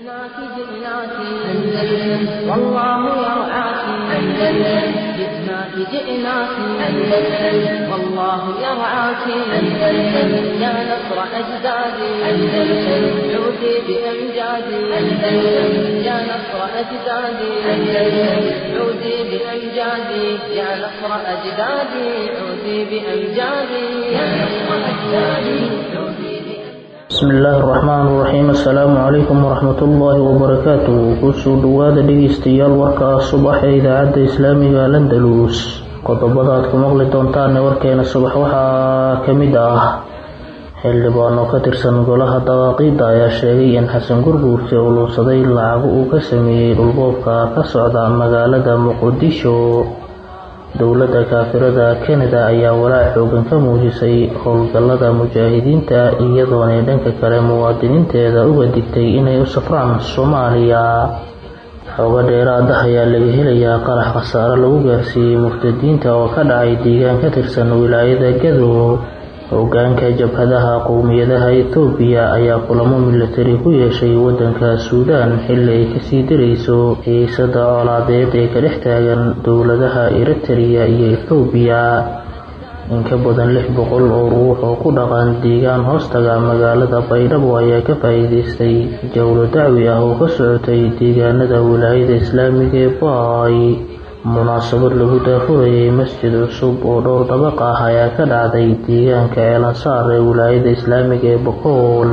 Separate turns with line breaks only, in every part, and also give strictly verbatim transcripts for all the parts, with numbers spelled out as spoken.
جئناك جئناك أندلس والله يرعاك أندلس جئناك جئناك أندلس والله يرعاك أندلس يا نصر أجدادي أندلس عودي بأمجادي أندلس يا نصر أجدادي أندلس عودي بأمجادي يا نصر أجدادي عودي بأمجادي يا نصر أجدادي عودي.
بسم الله الرحمن الرحيم السلام عليكم ورحمة الله وبركاته kusoo dhawaada dhegeystayaal warka subax ee idaacadda islaamiga Al-Andalus qodobada aad ku maqli doontaan warkeena subax waxaa kamid ah xildhibaan ka tirsan golaha dawaaqida ayaa sheegay in Xasan Gurguurte uu luusaday lacag uu ka sameeyay dhulboobka ka socda magaalada Muqdisho. dowladda kaafirada Canada ayaa walaac xoogan ka muujisay howlgallada mujaahidiinta iyadoo ay dhanka kale muwaadiniinteeda uga digtay inay u safraan Soomaaliya. xogo dheeraad ah ayaa laga helayaa qarax khasaare lagu gaarsiiyay murtadiinta oo ka dhacay deegaan ka tirsan wilaayada Gado. hoggaanka jabhadaha qowmiyadaha Itoobiya ayaa kulamo militari ku yeeshay wadanka Suudaan xilli ay ka sii darayso xiisada colaadeed ee ka dhex taagan dowladaha Eritrea iyo Itoobiya. in ka badan lix boqol oo ruux oo ku dhaqan deegaan hoostaga magaalada Baydhabo ayaa ka faa'iideystay jawlo dacwi ah oo ka socotay deegaanada wilaayada Islaamiga ee Baay. munaasabad lagu daafurayay masjid cusub oo dhowr dabaq ah ayaa ka dhacday deegaanka Eelansaar ee wilaayada Islaamiga ee Boqol.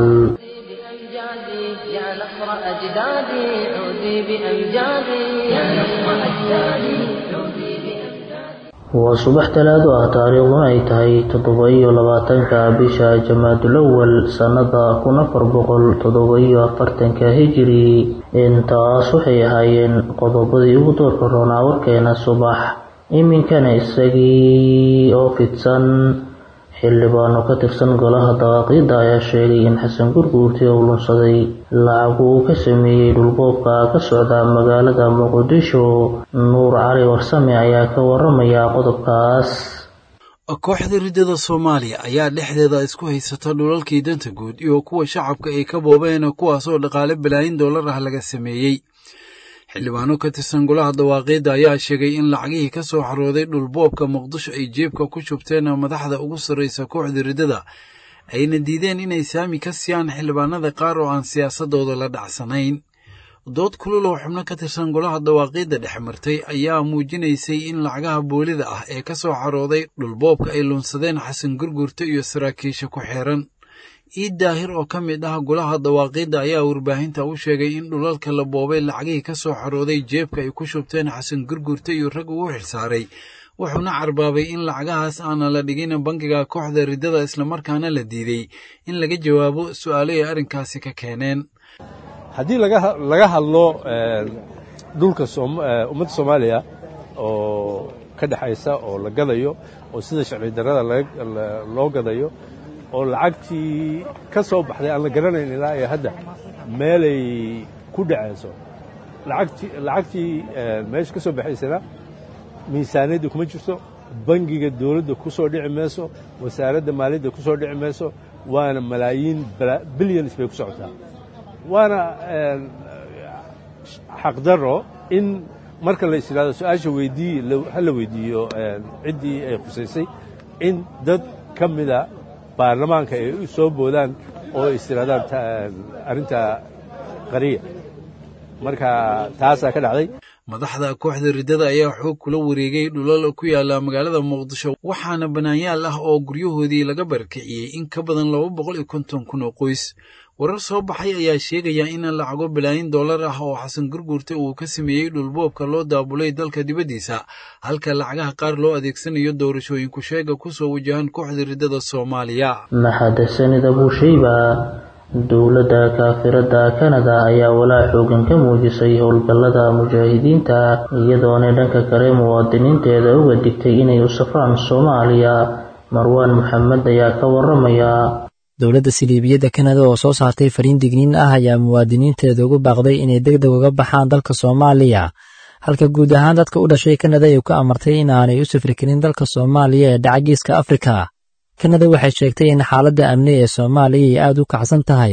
يا نصر أجدادي عودي بأمجادي يا نصر أجدادي عودي بأمجادي.
waa subax talaado ah taariikhduna ay tahay toddoba iyo labaatanka bisha Jamaadul Awwal sanada kun afar boqol toddoba iyo afartanka hijri. intaas waxay ahaayeen qodobadii ugu doorka roonaa warkeena subax. iminkana isagii oo fidsan. xildhibaan ka tirsan golaha dawaaqida ayaa sheegay in Xasan Gurguurte uu luusaday lacag uu ka sameeyay dhulboobka ka socda magaalada Muqdisho. Nuur Cali Warsame ayaa ka waramaya qodobkaas.
kooxda ridada Soomaaliya ayaa dhexdeeda isku haysata dhulalkii danta guud iyo kuwa shacabka ay ka boobeen kuwaas oo dhaqaale bilaayin dollar ah laga sameeyay. xildhibaano ka tirsan golaha dawaaqida ayaa sheegay in lacagihii ka soo xarooday dhulboobka Muqdisho ay jeebka ku shubteen madaxda ugu sarreysa kooxda ridada ayna diideen inay saami ka siiyaan xildhibaanada qaar oo aan siyaasadooda la dhacsanayn. dood kulul oo xubno ka tirsan golaha dawaaqida dhex martay ayaa muujinaysay in lacagaha boolida ah ee ka soo xarooday dhulboobka ay lunsadeen Xasan Gurguurte iyo saraakiisha ku xeeran. Iid Daahir oo ka mid ah golaha dawaaqida ayaa warbaahinta u sheegay in dhulalka la boobay lacagihii ka soo xarooday jeebka ay ku shubteen Xasan Gurguurte iyo rag ugu xilsaaray, wuxuuna carbaabay in lacagahaas aana la dhigin bangiga kooxda ridada islamarkaana la diiday in laga jawaabo su'aalo ay arrinkaasi ka keeneen.
haddii laga hadlo dhulka ummadda Soomaaliya oo ka dhaxaysa oo la gadayo oo sida sharci darrada loo gadayo oo lacagtii ka soo baxday aan la garanayn ilaa iyo hadda meelay ku dhacayso lacagtii lacagtii meesha ka soo baxaysana miisaaniyadda kuma jirto, bangiga dawladda ku soo dhici mayso, wasaaradda maaliyadda ku soo dhici mayso, waana malaayiin billions bay ku socotaa. waana xaqdarro in marka la isiraado su-aasha weydii hala weydiiyo ciddii ay khusaysay in dad ka mida baarlamaanka ay u soo boodaan oo istiraadaan arrinta qariya. marka taasaa ka dhacday.
madaxda kooxda ridada ayaa xoog kula wareegay dhulal ku yaala magaalada Muqdisho waxaana banaanyaal ah oo guryahoodii laga barkiciyay in ka badan laba boqol iyo konton kun oo qoys. warar soo baxay ayaa sheegaya in lacago bilaayin dollar ah oo Xasan Gurguurte uu ka sameeyay dhulboobka loo daabulay dalka dibadiisa halka lacagaha qaar loo adeegsanayo doorashooyinku sheega ku soo wajahan kooxda ridada Soomaaliya.
maxadasanida Buushayba. dowladda kaafirada Canada ayaa walaac xoogan ka muujisay howlgallada mujaahidiinta iyadoo ay dhanka kale muwaadiniinteeda uga digtay inay u safraan Soomaaliya. Marwan Maxamed ayaa ka waramaya.
dowladda Siliibiyada Canada oo soo saartay fariin digniin ah ayaa muwaadiniinteeda ugu baaqday inay degdeg uga baxaan dalka Soomaaliya, halka guud ahaan dadka u dhashay Canada ay ku amartay in aanay u safri karin dalka Soomaaliya ee dhaca Geeska Afrika. Canada waxay sheegtay in xaaladda amni ee Soomaaliya ay aad u kacsan tahay,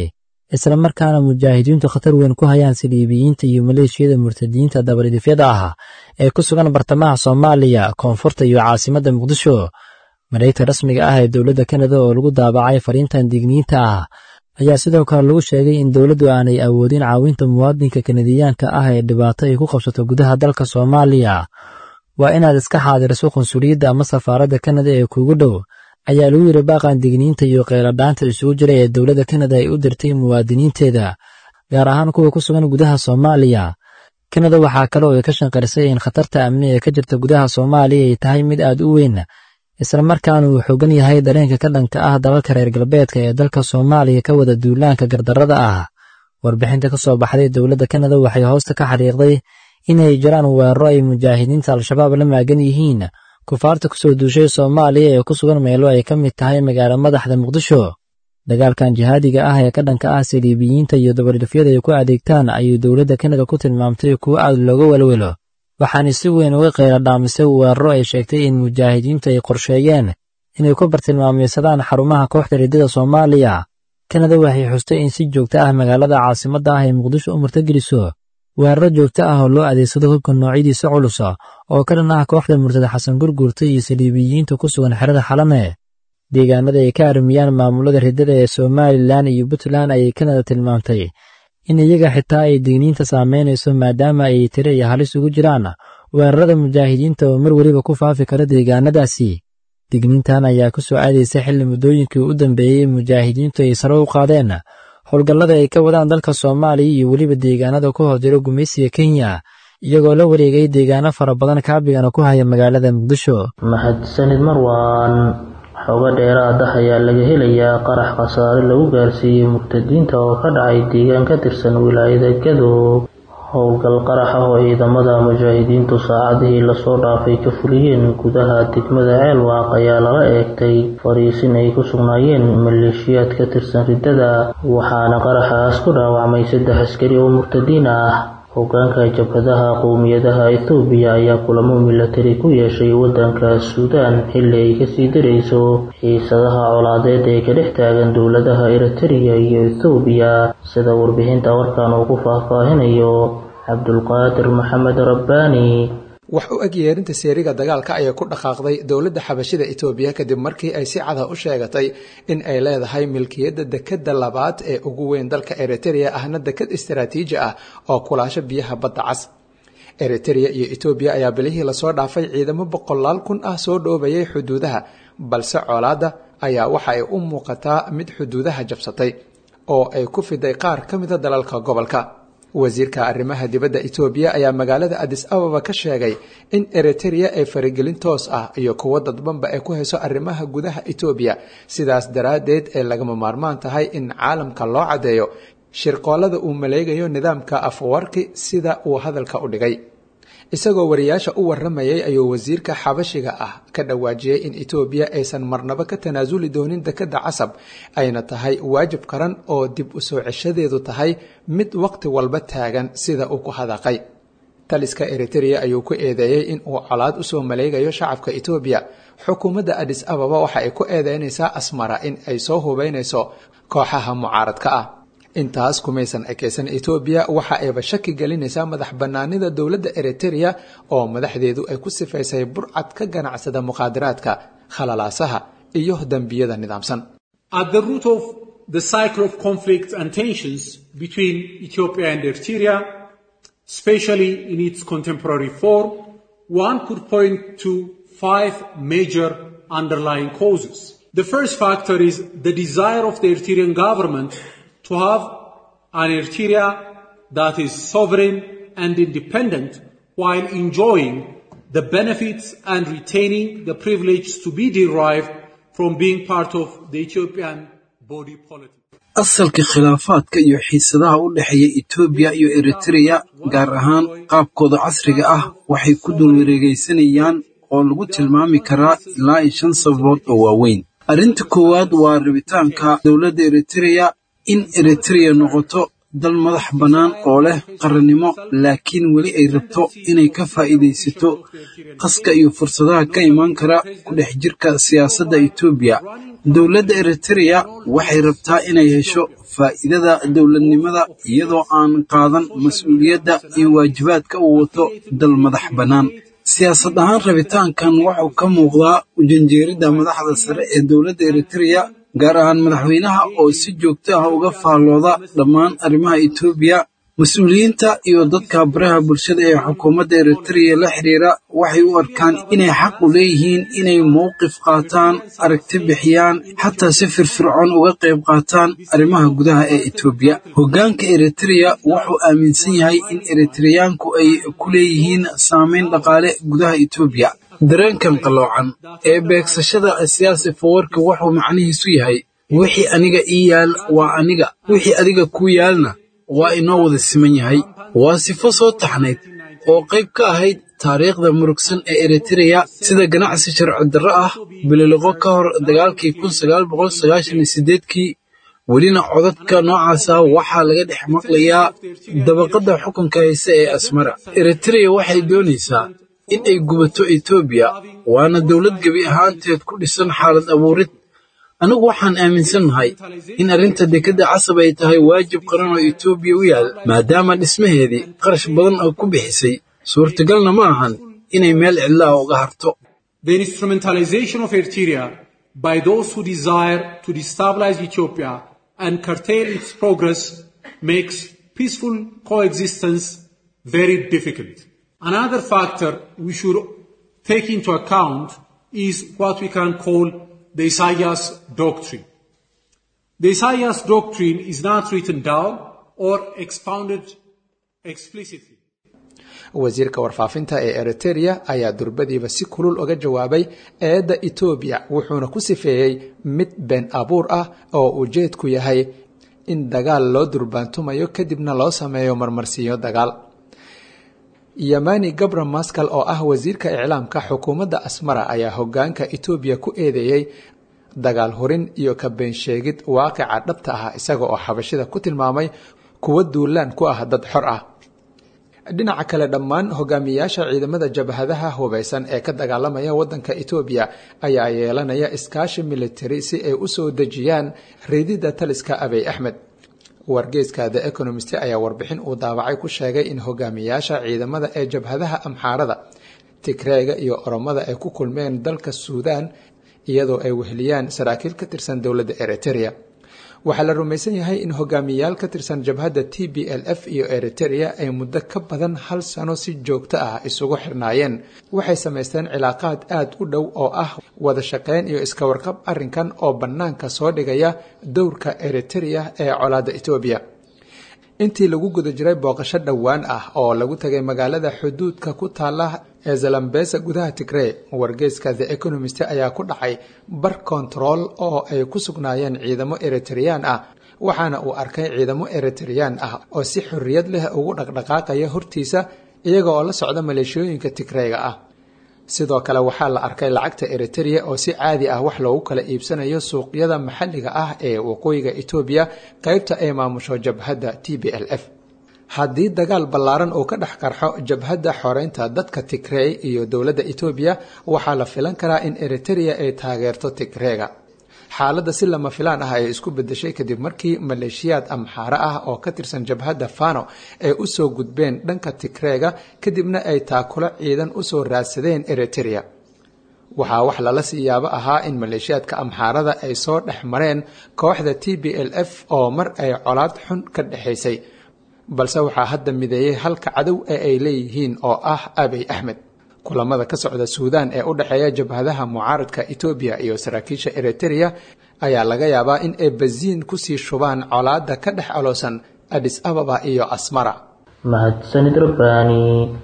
isla markaana mujaahidiintu khatar weyn ku hayaan saliibiyiinta iyo maleeshiyada murtadiinta dabalidifyada ah ee ku sugan bartamaha Soomaaliya, koonfurta iyo caasimadda Muqdisho. Mareegta rasmiga ah ee dowladda Kanada oo lagu daabacay fariintan digniinta ah ayaa sidoo kale lagu sheegay in dowladdu aanay awoodin caawinta muwaadinka Kanadiyaanka ah ee dhibaato ay ku qabsato gudaha dalka Soomaaliya. Waa inaad iska xaadiriso qunsuliyadda ama safaaradda Kanada ee kuugu dhow, ayaa lagu yiri baaqan digniinta iyo qeyladhaanta isugu jira ee dowladda Kanada ay u dirtay muwaadiniinteeda, gaar ahaan kuwa ku sugan gudaha Soomaaliya. Kanada waxaa kale oo ay ka shanqarisay in khatarta amni ee ka jirta gudaha Soomaaliya ay tahay mid aad u weyn, isla markaana uu xoogan yahay dareenka ka dhanka ah dalalka reer galbeedka ee dalka Soomaaliya ka wada duulaanka gardarrada ah. Warbixinta ka soo baxday dowladda Kanada waxay hoosta ka xariiqday inay jiraan weeraro ay mujaahidiinta Al-Shabaab la maagan yihiin kufaarta ku soo duushay Soomaaliya ee ku sugan meelo ay ka mid tahay magaalo madaxda Muqdisho. Dagaalkan jihaadiga ah ee ka dhanka ah saliibiyiinta iyo dabalidifyada ay ku adeegtaan ayuu dowladda Kanada ku tilmaamtay kuwo aad looga walwalo, waxaana si weyn uga qeyladhaamisay weeraro ay sheegtay in mujaahidiintu ay qorsheeyeen inay ku bartilmaameysadaan xarumaha kooxda riddada Soomaaliya. Kanada waxay xustay in si joogto ah magaalada caasimadda ah ee Muqdisho u martigeliso weeraro joogto ah oo loo adeegsado hubka noocyadiisa culus oo ka dhan ah kooxda murtada Xasan Gurguurta iyo saliibiyiinta ku sugan xerada Xalane. Deegaanada ay ka armiyaan maamulada riddada ee Somaliland iyo Puntland ayay Kanada tilmaamtay in iyaga xitaa ay digniinta saameynayso maadaama ay tiro iyo halis ugu jiraan weerarada mujaahidiinta oo mar waliba ku faafi kara deegaanadaasi. Digniintan ayaa ku soo aadaysa xilli muddooyinkii u dambeeyey mujaahidiintu ay sare u qaadeen howlgallada ay ka wadaan dalka Soomaaliya iyo weliba deegaanada ku hoos jira gumaysiga Kenya, iyagoo la wareegay deegaano fara badan kaabigana ku haya magaalada Muqdisho.
Mahadsanid Marwan. Xogo dheeraad ah ayaa laga helayaa qarax khasaare lagu gaarsiiyey murtadiinta oo ka dhacay deegaan ka tirsan wilaayada Gedo. Howlgal qarax ah oo ciidamada mujaahidiintu saacadihii la soo dhaafay ka fuliyeen gudaha degmada Ceelwaaq ayaa lala eegtay fariisin ay ku sugnaayeen maleeshiyaad ka tirsan riddada, waxaana qaraxaas ku dhaawacmay saddex askari oo murtadiin ah. Hoggaanka jabhadaha qowmiyadaha Itoobiya ayaa kulamo milatari ku yeeshay waddanka Suudaan xilli ay ka sii darayso xiisadaha colaadeed ee ka dhex taagan dowladaha Eritrea iyo Itoobiya, sida warbixinta warkan uu ku faahfaahinayo Cabdulqaadir Maxamed Rabbaani.
wax u eg yeerinta seeriga dagaalka ayaa ku dhaqaaqday dowladda xabashida Itoobiya kadib markii ay si cad u sheegatay in ay leedahay milkiyadda dekadda labaad ee ugu weyn dalka Eritrea ahna dekad istiraatiiji ah oo kulaasha biyaha badda cas. Eritrea iyo Itoobiya ayaa bilihii la soo dhaafay ciidamo boqolaal kun ah soo dhoobayay xuduudaha, balse colaadda ayaa waxa ay u muuqataa mid xuduudaha jabsatay oo ay ku fiday qaar ka mid ah dalalka gobolka. wasiirka arrimaha dibadda Itoobiya ayaa magaalada Addis Ababa ka sheegay in Eritrea ay faragelin toos ah iyo kuwa dadbanba ay ku hayso arrimaha gudaha Itoobiya, sidaas daraadeed ee lagama maarmaan tahay in caalamka loo cadeeyo shirqoolada uu maleegayo nidaamka Afwerki sida uu hadalka u dhigay. isagoo wariyaasha u waramayay ayuu wasiirka xabashiga ah ka dhawaajiyay in Itoobiya aysan marnaba ka tanaasuli doonin dekadda Casab, ayna tahay waajib qaran oo dib u soo ceshadeedu tahay mid waqti walba taagan sida uu ku hadaqay. taliska Eritrea ayuu ku eedeeyay in uu colaad u soo maleegayo shacabka Itoobiya. Xukuumadda Addis Ababa waxa ay ku eedeynaysaa Asmara in ay soo hubeynayso kooxaha mucaaradka ah. intaas kumaysan ekeysan Itoobiya waxa ayba shaki gelinaysaa madax banaanida dowladda Eritrea oo madaxdeedu ay ku sifaysay burcad ka ganacsada muqaadaraadka, khalalaasaha iyo dambiyada nidaamsan.
At the root of the cycle of conflict and tensions between Ethiopia and Eritrea, especially in its contemporary form, one could point to five major underlying causes. The first factor is the desire of the Eritrean government to have an Eritrea that is sovereign and independent while enjoying the benefits and retaining the privilege to be derived from being part of the Ethiopian body politic.
asalka khilaafaadka iyo xiisadaha u dhaxeeya Itoobiya iyo Eritrea gaar ahaan qaabkooda casriga ah waxay ku dul wareegaysanayaan oo lagu tilmaami karaa ilaa shan sababood oo waaweyn. Arrinta koowaad waa rabitaanka dowladda Eritrea in Eritrea noqoto dal madax bannaan oo leh qarannimo laakiin weli ay rabto inay ka faa'iidaysato qaska iyo fursadaha ka imaan kara ku dhex jirka siyaasadda Itoobiya. Dowladda Eritrea waxay rabtaa inay hesho faa'iidada dowladnimada iyadoo aan qaadan mas'uuliyadda iyo waajibaadka uu wato dal madax bannaan. siyaasad ahaan rabitaankan wuxuu ka muuqdaa ujanjeeridda madaxda sare ee dowladda Eritrea, gaar ahaan madaxweynaha oo si joogto ah uga faallooda dhammaan arrimaha Itoobiya. Mas-uuliyiinta iyo dadka baraha bulshada ee xukuumadda Eritrea la xiriira waxay u arkaan inay xaq u leeyihiin inay mowqif qaataan, aragti bixiyaan, xataa si firfircoon uga qayb qaataan arrimaha gudaha ee Itoobiya. Hoggaanka Eritrea wuxuu aaminsan yahay in Eritreyaanku ay ku leeyihiin saameyn dhaqaale gudaha Itoobiya. Dareenkan qaloocan ee beegsashada siyaasi fawarka wuxuu macnihiisu yahay wixii aniga ii yaal waa aniga, wixii adiga ku yaalna waa inoo wada siman yahay. Waa sifo soo taxnayd oo qayb ka ahayd taariikhda murugsan ee Eritrea, sida ganacsi sharci darro ah bililiqo ka hor dagaalkii kun sagaal boqol sagaashan iyo siddeedkii. welina codadka noocaasa waxaa laga dhex maqlayaa dabaqadda xukunka hayse ee Asmara. Eritrea waxay doonaysaa in ay gubato Itoobiya, waana dowlad gebi ahaanteed ku dhisan xaalad abuurid. anigu waxaan aaminsanahay in arrinta dekedda casab ay tahay waajib qaran oo Itoobiya u yaal, maadaama dhismaheedii qarash badan oo ku bixisay, suurtagalna ma ahan inay meel cidla ah uga harto.
The instrumentalization of Eritrea by those who desire to destabilize Ethiopia and curtail its progress makes peaceful coexistence very difficult. Another factor we should take into account is what we can call the Isaias Doctrine. The Isaias Doctrine is not written down or expounded explicitly.
wasiirka warfaafinta ee Eritrea ayaa durbadiiba si kulul uga jawaabay eedda Ethiopia, wuxuuna ku sifeeyay mid been abuur ah oo ujeedku yahay in dagaal loo durbaantumayo kadibna loo sameeyo marmarsiyo dagaal. Yamani Gabra Maskal oo ah wasiirka iclaamka xukuumadda Asmara ayaa hoggaanka Ethiopia ku eedeeyay dagaal horin iyo ka been sheegid waaqica dhabta ah, isaga oo xabashida ku tilmaamay kuwa duulaan ku ah dad xor ah. dhinaca kale, dhammaan hogaamiyaasha ciidamada jabhadaha hubeysan ee ka dagaalamaya wadanka Ethiopia ayaa yeelanaya iskaashi military si ay u soo dejiyaan reedida taliska Abiy Ahmed. wargeyska The Economist ayaa warbixin uu daabacay ku sheegay in hogaamiyaasha ciidamada ee jabhadaha Amxaarada, Tigreega iyo Oromada ay ku kulmeen dalka Suudaan iyadoo ay weheliyaan saraakiil ka tirsan dowladda Eritrea. waxaa la rumaysan yahay in hogaamiyaal ka tirsan jabhadda T B L F iyo Eritrea ay muddo ka badan hal sano si joogto ah isugu xirnaayeen. waxay samaysteen cilaaqaad aad u dhow oo ah wada shaqayn iyo iska warqab, arrinkan oo bannaanka soo dhigaya dowrka Eritrea ee colaadda Ethiopia. intii lagu guda jiray booqasho dhowaan ah oo lagu tagay magaalada xuduudka ku taala ee Zalambesa gudaha Tigray, wargeyska The Economist ayaa ku dhacay bar control oo ay ku sugnaayeen ciidamo Eritrean ah, waxaana uu arkay ciidamo Eritrean ah oo si xorriyad leh ugu dhaqdhaqaaqaya hortiisa iyaga oo la socda maleeshiyooyinka Tigrayga ah. sidoo kale waxaa la arkay lacagta Eritrea oo si caadi ah wax loogu kala iibsanayo suuqyada maxalliga ah ee waqooyiga Ethiopia, qaybta ay maamusho jabhadda T B L F. haddii dagaal ballaaran uu ka dhex qarxo jabhadda xoreynta dadka Tigray iyo dowladda Ethiopia, waxaa la filan karaa in Eritrea ay taageerto Tigreega. xaaladda si lama filaan ah ay isku bedeshay kadib markii maleeshiyaad Amxaara ah oo ka tirsan jabhadda Fano ay u soo gudbeen dhanka Tigreega, kadibna ay taakula ciidan u soo raadsadeen Eritrea. waxaa wax lala siyaabo ahaa in maleeshiyaadka Amxaarada ay soo dhex mareen kooxda T B L F oo mar ay colaad xun ka dhexaysay, balse waxaa hadda mideeyay halka cadow ee ay leeyihiin oo ah Abiy Ahmed. kulamada ka socda Suudaan ee u dhaxeeya jabhadaha mucaaradka Ethiopia iyo saraakiisha Eritrea ayaa laga yaabaa in ay basiin ku sii shubaan colaadda ka dhex aloosan Addis Ababa iyo Asmara.
mahadsanid Rabbani.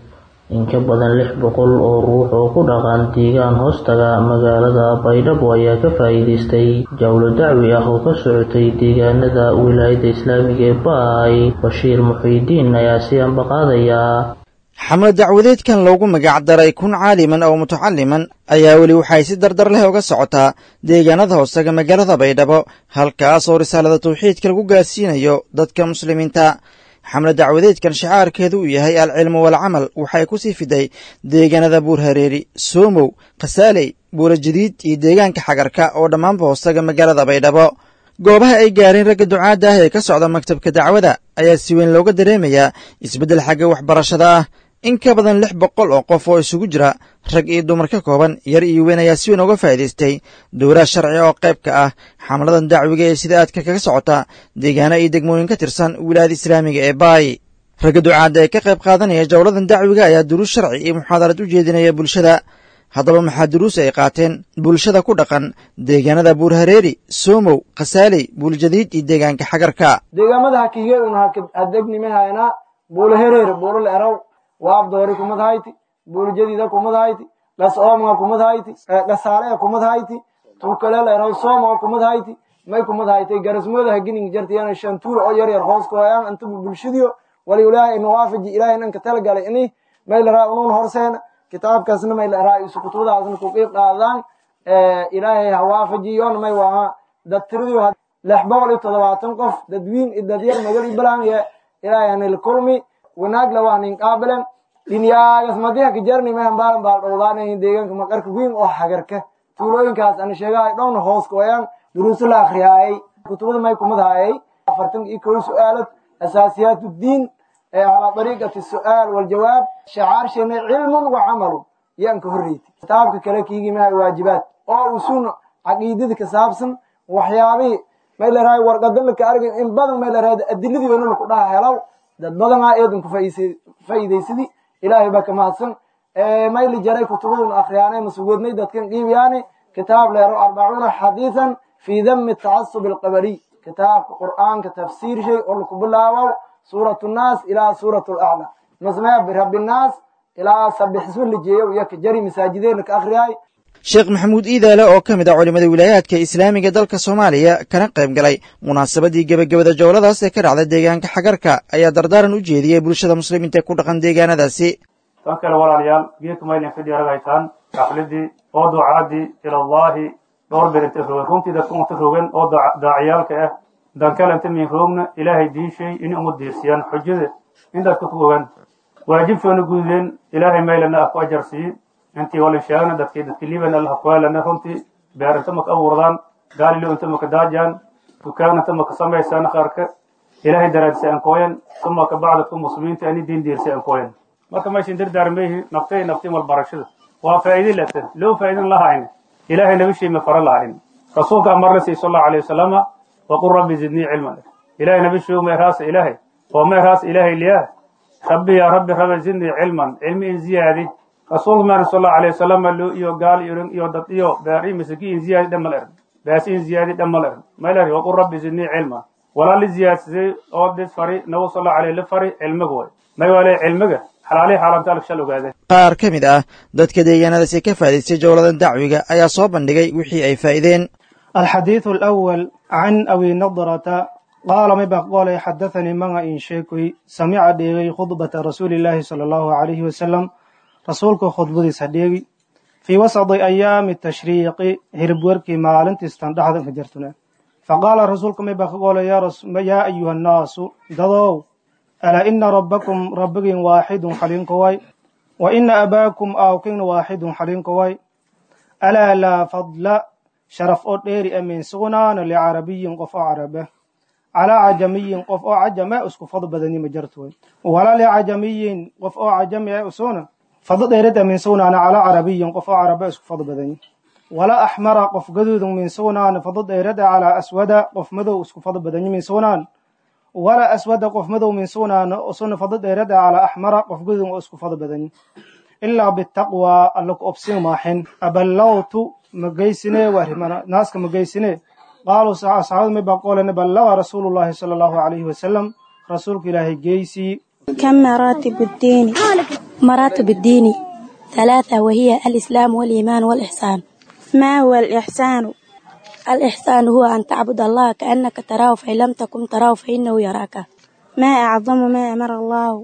in ka badan lix boqol oo ruux oo ku dhaqan deegaan hoostaga magaalada Baydhabo ayaa ka faa'iideystay jawlo dacwi ah oo ka socotay deegaanada wilaayadda Islaamiga ee Baay. Bashiir Muxiidiin ayaa si anbaqaadaya.
xamlo dacwadeedkan loogu magac daray kun caaliman oo mutacalliman ayaa weli waxay si dardar leh uga socotaa deegaanada hoosaga magaalada baydhabo halkaas oo risaalada tawxiidka lagu gaarsiinayo dadka muslimiinta xamlo dacwadeedkan shicaarkeedu uu yahay alcilmu walcamal waxay ku sii fiday deegaanada buurhareeri soomow khasaaley buulajadiid iyo deegaanka xagarka oo dhammaanba hoosaga magaalada baydhabo goobaha ay gaareen ragga ducaadda ah ee ka socda maktabka dacwada ayaa si weyn looga dareemayaa isbeddel xagga waxbarashada ah in ka badan lix boqol oo qof oo isugu jira rag iyo dumar ka kooban yar iyo weyn ayaa si weyn uga faa'iidaystay dowlaha sharci oo qayb ka ah xamladan dacwiga ee sida aadka kaga socota deegaano iyo degmooyin ka tirsan wilaayada islaamiga ee baay ragga ducaadda ee ka qayb qaadanaya jawladan dacwiga ayaa duruus sharci iyo muxaadarad u jeedinaya bulshada haddaba maxaa duruus ay qaateen bulshada ku dhaqan deegaanada buurhareeri soomow khasaaley buuljadiid iyo deegaanka xagarka
deegaamada hakiige un hadegnimahayna buulahereer buulal eraw waabdoori kumadahayti buuljadiida kumadahayti dhas oomaa kumadahayti dhasaaleya kumadahayti tuukaleel eraw sooma kumadahayti may kumadahaytay garasmooda hagining jartiyana shantuur oo yar yar hoos kooyaan intubu bulshadiyo wali ilaahay inawaafaji ilaahay nanka talagalay ini may laraa unuun horseena kitaabkaasna may laraa isu kutubadaasna ku qiib qaadaan ilaahay hawaafajiyoon may waa dad tiradiyo lix boqol iyo toddobaatan qof dadwiin iyo dadyar magal iyo balaange ilaahay hanil kulmi wanaag la waa nin qaabilan dhinyaagas madiha ka jarni mehan baalan baal dhowdaanayn deegaanka maqarka weyn oo xagarka tuulooyinkaas aan sheegahay dhowna hoos kooyaan duruuso la akhriyaayay kutubada may kumadaayay afartan iyo kow su'aalad asaasiyaat uddiin على طريقة السؤال والجواب شعار شيء علم وعمل ينك هريتي كتابك كلكي ما واجبات أو أصول عقيدتك سابسن وحيابي ما إلا راي ورقد لك أرجع إن بدل ما إلا راي الدليل يقول لك ده هلاو ده بدل ما أيضا كفايس فايدة سدي إلهي بك ما حسن ما إلا جرى كتبون آخريانه مسؤولني ده كان قيم يعني كتاب له أربعون حديثا في ذم التعصب القبلي كتاب قرآن كتفسير شيء أقول لك بالله سورة الناس إلى سورة الأعلى نسمع برب الناس إلى سبح اسم اللي جيو يك جري مساجدين لك أخرياي
sheekh maxamuud iidaale oo ka mid ah culimmada wilaayaadka islaamiga dalka soomaaliya kana qayb galay munaasabadii gebagabada jawladaas ee ka dhacday deegaanka xagarka ayaa dardaaran u jeediyey bulshada muslimiinta ku dhaqan deegaanadaasi
tan kale walaalayaal geedka maylin fidhi aragaytaan xafladii oo ducaadii ilallaahi dhowr berinta rogan runtii dadka unta rogan oo daaciyaalka ah dankalanta min roogna ilaahay diishay in umu diirsiyaan xujada in dadka ku ogaan waajibtoona gudeen ilaahay maylana ah ku ajarsiiye intii wala sheegna dadkii dadkii liibana allah ku helana runtii beeranta maka abuurdaan gaalilo inta maka daajaan dukaana inta maka samaysaan qaarka ilaahay daraadisa aan kooyan uma ka bacdadku muslimiinta ani diin diirsa aan kooyan marka meeshin dardaarmeehi naftay naftii mal barashada waa faa'iido lehta loo faa'iidin lahayn ilaahay nabi sheema fara lahayn rasuulka amarna sallallahu alayhi wasallam وقل ربي زدني علما إلهي نبي شو ما راس إلهي وما راس إلهي ليه ربي يا ربي ربي زدني علما علمي إن زيادة رسول الله صلى الله عليه وسلم لو يو قال يرن يو دت يو باري مسكين زيادة دم الأرض بس إن زيادة دم الأرض ما له وقل ربي زدني علما ولا لزيادة زي أودس فري نو صلى الله عليه لفري علمه هو ما يوالي علمه حلالي حرام تالك شلو قاعد
qaar ka mid ah dadka deegaanadaasi ka faa'iidaystay jawladan dacwiga ayaa soo bandhigay wixii ay faa'iideen
الحديث الأول عن أبي نضرة قال ما بقول حدثني من إن شيكوي سمع ديغي خطبة رسول الله صلى الله عليه وسلم رسولك خطبة صديقي في وسط أيام التشريق هربوركي مالنت استندحض فجرتنا فقال رسولك ما بقول يا, رسول يا أيها الناس دضوا ألا إن ربكم ربك واحد حلين قوي وإن أباكم آوكين واحد حلين قوي ألا لا فضل شرف أدير أمين سغنان لعربي قف عربه على عجمي قف عجماء اسكو فضل بدني مجرتوي ولا لعجمي قف عجماء أسونا فضل ديرت أمين سغنان على عربي قف عربه اسكو فضل بدني ولا أحمر قف قدود من سغنان فضل ديرت على أسود قف مدو اسكو فضل بدني من سغنان ولا أسود قف مدو من سغنان أسونا فضل ديرت على أحمر قف قدود اسكو فضل بدني إلا بالتقوى ألك أبسين ماحن أبلوت مجيسنه وهمنا ناس كمجيسنه قالوا صحابة ما بقول أن بلغ رسول الله صلى الله عليه وسلم رسولك إلهي جيسي
كم مراتب الدين مراتب الدين ثلاثة وهي الإسلام والإيمان والإحسان ما هو الإحسان الإحسان هو أن تعبد الله كأنك تراه فإن لم تكن تراه فإنه يراك ما أعظم ما أمر الله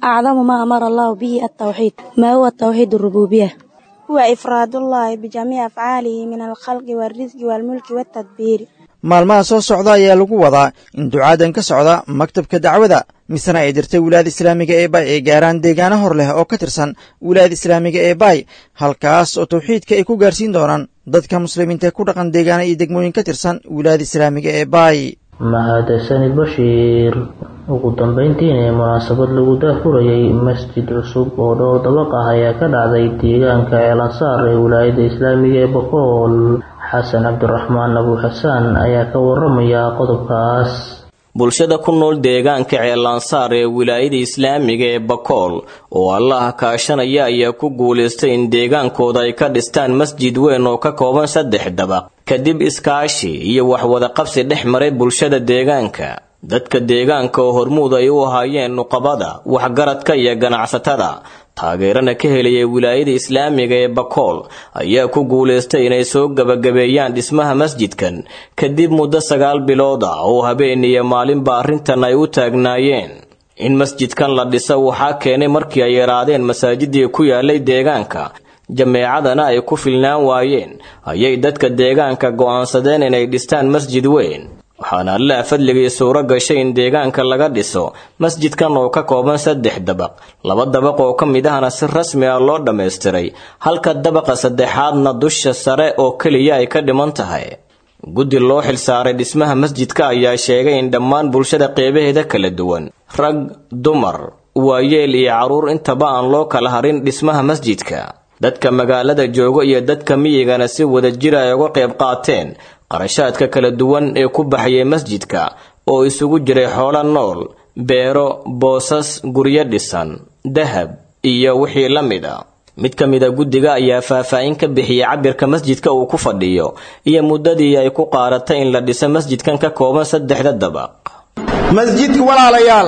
أعظم ما أمر الله به التوحيد. ما هو التوحيد الربوبية؟ هو إفراد الله بجميع أفعاله من الخلق والرزق والملك والتدبير.
maalmaha soo socda ayaa lagu wadaa in ducaadan ka socda maktabka dacwada misna ay dirtay wilaayada islaamiga ee Bay ay gaaraan deegaano hor leh oo ka tirsan wilaayada islaamiga ee Bay halkaas oo tawxiidka ay ku gaarsiin doonaan dadka muslimiinta ku dhaqan deegaano iyo degmooyin ka tirsan wilaayada islaamiga ee Bay.
mahadsanid Bashiir. ugu dambeyntiina munaasabad lagu daahfurayay masjid cusub oo dhowr dabaq ah ayaa ka dhacday deegaanka Eelansaar ee wilaayada islaamiga ee Boqol. xasan cabdiraxmaan abu xasaan ayaa ka waramaya qodobkaas.
bulshada ku nool deegaanka Eelansaar ee wilaayada islaamiga ee Boqol oo Allah kaashanaya ayaa ku guuleystay in deegaankooda ay ka dhistaan masjid weyn oo ka kooban saddex dabaq kadib iskaashi iyo wax wada qabsi dhex maray bulshada deegaanka. dadka deegaanka oo hormuud ay u ahaayeen nuqabada waxgaradka iyo ganacsatada taageerana ka helaya wilaayada islaamiga ee Boqol ayaa ku guuleystay inay soo gabagabeeyaan dhismaha masjidkan kadib muddo sagaal bilood ah oo habeen iyo maalinba arrintan ay u taagnaayeen. in masjidkan la dhiso waxaa keenay markii ay yaraadeen masaajidii ku yaalay deegaanka jameecadana ay ku filnaan waayeen ayay dadka deegaanka go'aansadeen inay dhistaan masjid weyn. waxaana Allah fadligay suuro gashay in deegaanka laga dhiso masjidkan oo ka kooban saddex dabaq laba dabaq oo ka mid ahna si rasmi ah loo dhameystiray halka dabaqa saddexaadna dusha sare oo kaliya ay ka dhiman tahay. guddi loo xilsaaray dhismaha masjidka ayaa sheegay in dhammaan bulshada qeybaheeda kala duwan rag dumar waayeel iyo caruur intaba aan loo kala harin dhismaha masjidka. dadka magaalada jooga iyo dadka miyigana si wada jir ay uga qayb qaateen qarashaadka kala duwan ee ku baxayay masjidka oo isugu jiray xoolo nool beero boosas guryo dhisan dahab iyo wixii la mid ah. mid ka mid ah guddiga ayaa faahfaahin ka bixiyay cabirka masjidka uu ku fadhiyo iyo muddadii ay ku qaadatay in la dhiso masjidkan ka kooban saddexda dabaq.
masjidka walaalayaal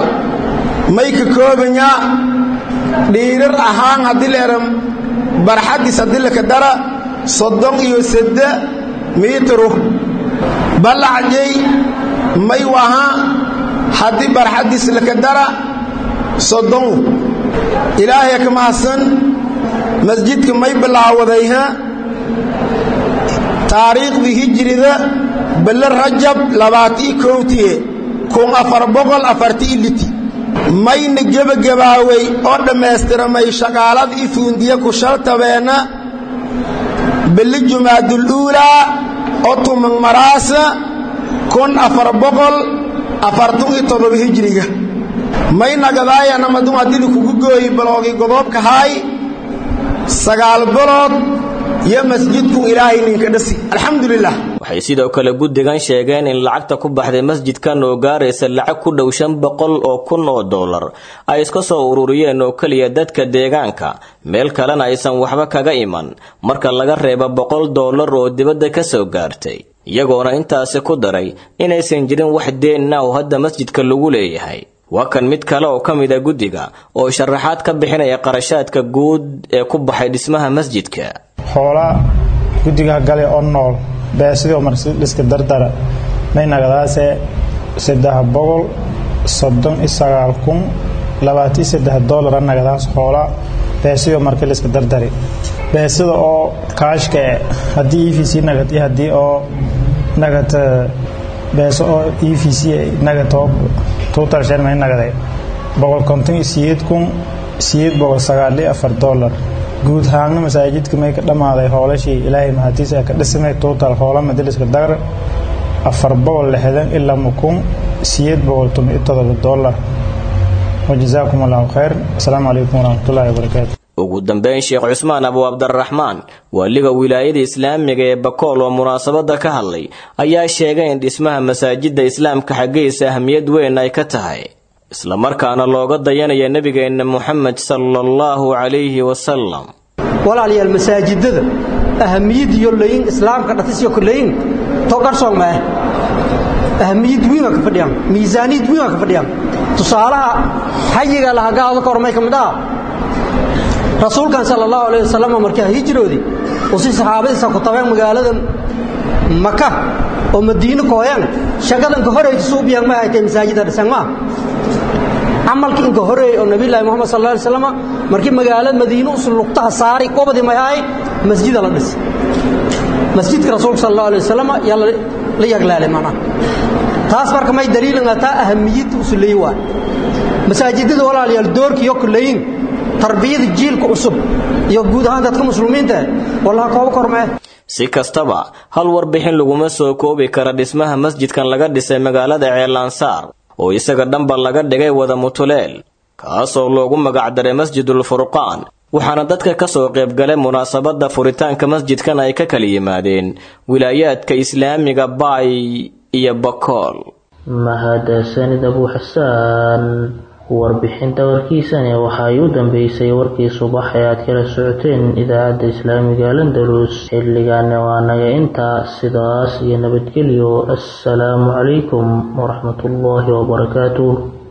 may ka koobanyaa dhiirar ahaan haddii la eram barxaddiis haddii la ka dara soddon iyo sadde miitru balacjay may waha haddii barxaddiis la ka dara soddon. ilaahay ka mahadsan masjidka may bilaawadayha taariikhdii hijrida bil rajab labaatan iyo kowtiye kun afar boqol afartan liti mayna gebagabaaway oo dhammaystiramay shaqaaladii fuundiye ku shaltabeena bil jumaadul uulaa oo tuman maraasa kun afar boqol afartan iyo toddoba hijriga mayna gadaayana madum hadii kugu gooyi baloogi godobka haay sagaal bilood iyo masjidku ilaahay ninka dhasi alxamdulillah.
waxay sidoo kale guddigan sheegeen in lacagta ku baxday masjidkan oo gaaraysa lacag ku dhow shan boqol oo kun oo dollar ay iska soo ururiyeen oo kaliya dadka deegaanka meel kalena aysan waxba kaga iman marka laga reebo boqol dollar oo dibadda ka soo gaartay iyagoona intaasi ku daray inaysan jirin wax deen ah oo hadda masjidka lagu leeyahay. waa kan mid kale oo ka mid ah guddiga oo sharaxaad ka bixinaya qarashaadka guud ee ku baxay dhismaha masjidka.
xoola guddiga gale oo nool beesidoo marsiiska dardara maynagadaase saddex boqol soddon iyo sagaal kun labaatan iyo saddex dollar nagadaas xoola beesidoo markiiska dardari beesida oo kaashka haddii E V C nagad haddii oo nagad beeso oo E V C nagad oo total share may nagaday boqol konton iyo sideed kun sideed boqol sagaal iyo afar dollar. guud ahaan masaajidka may ka dhamaaday howlashii ilaahay mahadiisa ka dhismay total howla madaliska dar afar boqol lixdan ilaa kun sideed boqol toban iyo toddoba dollar. wajazaakumullahu khayr. assalaamu calaykum waraxmatullaahi wabarakaatuh.
ugu dambeyn sheekh Cusmaan Abu Abdurrahmaan waliga wilaayada islaamiga ee Boqol oo munaasabada ka hadlay ayaa sheegay in dhismaha masaajidda islaamka xaqiisa ahmiyad weyn ay ka tahay isla markaana looga dayanayo nabigeena Muhammad sallallahu alayhi wasallam.
walaaliyaal masaajidada ahmiyad iyo leeyin islaamka dhaqsiyo kuleeyin to qarsoon ma ahmiyad weyn ka fadhiyaan miisaaniyad weyn ka fadhiyaan tusaalaha hayiga la hagaado kormay kamida rasuulkan sallallahu alayhi wasallam markii hijroodi oo si saxaabadiisa ku tabeen magaalada Makka oo Madiina kooyaan shaqadan ka horeeyay suubiyan ma ay masaajidada dhisma amalkii anka hore oo nabi ilaahi muhammad sallallahu alayhi wasallam markii magaalada madiina u sulugtaha saari qobadi mahay masjid la dhis masjidka rasuulka sallallahu alayhi wasallam yalla la yaglaale mana taas marka may daliilna taa ahamiyada u suleeyay masaajidada walaalayaal doorkiyo kuleeyin tarbiyada jiilka cusub iyo guud ahaan dadka muslimiinta wallahi koob kormee
si kastaba hal warbixin laguma soo koobi kara dhismaha masjidkan laga dhisay magaalada Ceelansaar oo isaga dhanba laga dhigay wada mutuleel kaasoo loogu magac daray Masjidul Furqaan waxaana dadka ka soo qayb galay munaasabada furitaanka masjidkan ay ka kala yimaadeen wilaayaadka islaamiga Baay iyo Bakool.
mahadsanid Abu Xasaan warbixinta warkiisana waxa ay u dambeysay warkii subax ee aad kala socoteen idaacadda islaamiga Landalus xilligan waa naga inta sidaas iyo nabadgelyo assalaamu calaykum wa rahmatullahi wa barakaatuh.